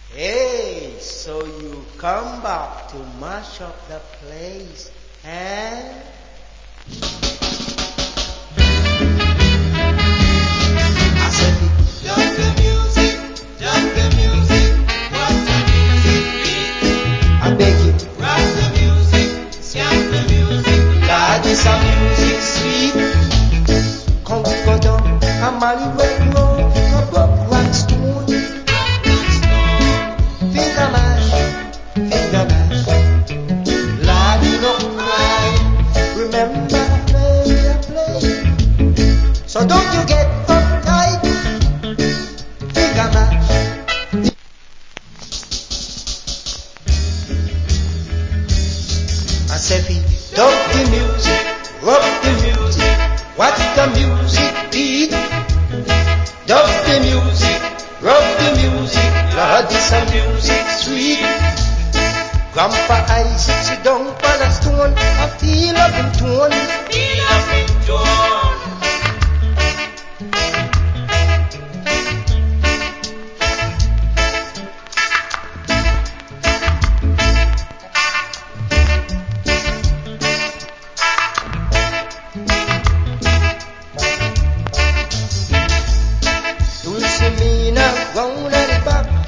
Hey, so you come back to mash up the place, eh? I said, Just the music, what the music beat. I beg you, Rock the music, scat the music, Lord, this a music sweet. Come go down a Mallywell Road, go up Rockstone, finger mash, Lord, you don't cry. Remember where you play, so don't you get uptight, finger mash. I said, dub the music, rub the music, watch the music beat. Dub the music, rub the music, Lord, this a music sweet. Grandpa Isaac